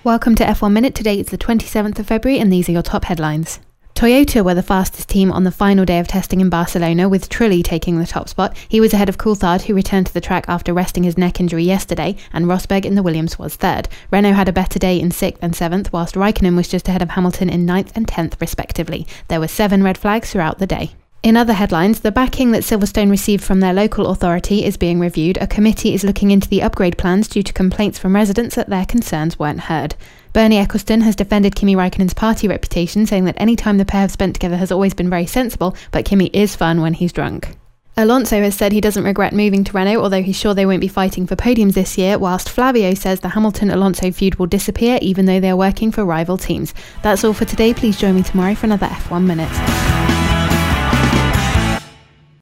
Welcome to F1 Minute. Today it's the 27th of February and these are your top headlines. Toyota were the fastest team on the final day of testing in Barcelona, with Trulli taking the top spot. He was ahead of Coulthard, who returned to the track after resting his neck injury yesterday, and Rosberg in the Williams was third. Renault had a better day in 6th and 7th, whilst Raikkonen was just ahead of Hamilton in 9th and 10th respectively. There were 7 red flags throughout the day. In other headlines, the backing that Silverstone received from their local authority is being reviewed. A committee is looking into the upgrade plans due to complaints from residents that their concerns weren't heard. Bernie Ecclestone has defended Kimi Raikkonen's party reputation, saying that any time the pair have spent together has always been very sensible, but Kimi is fun when he's drunk. Alonso has said he doesn't regret moving to Renault, although he's sure they won't be fighting for podiums this year, whilst Flavio says the Hamilton-Alonso feud will disappear even though they're working for rival teams. That's all for today. Please join me tomorrow for another F1 Minute.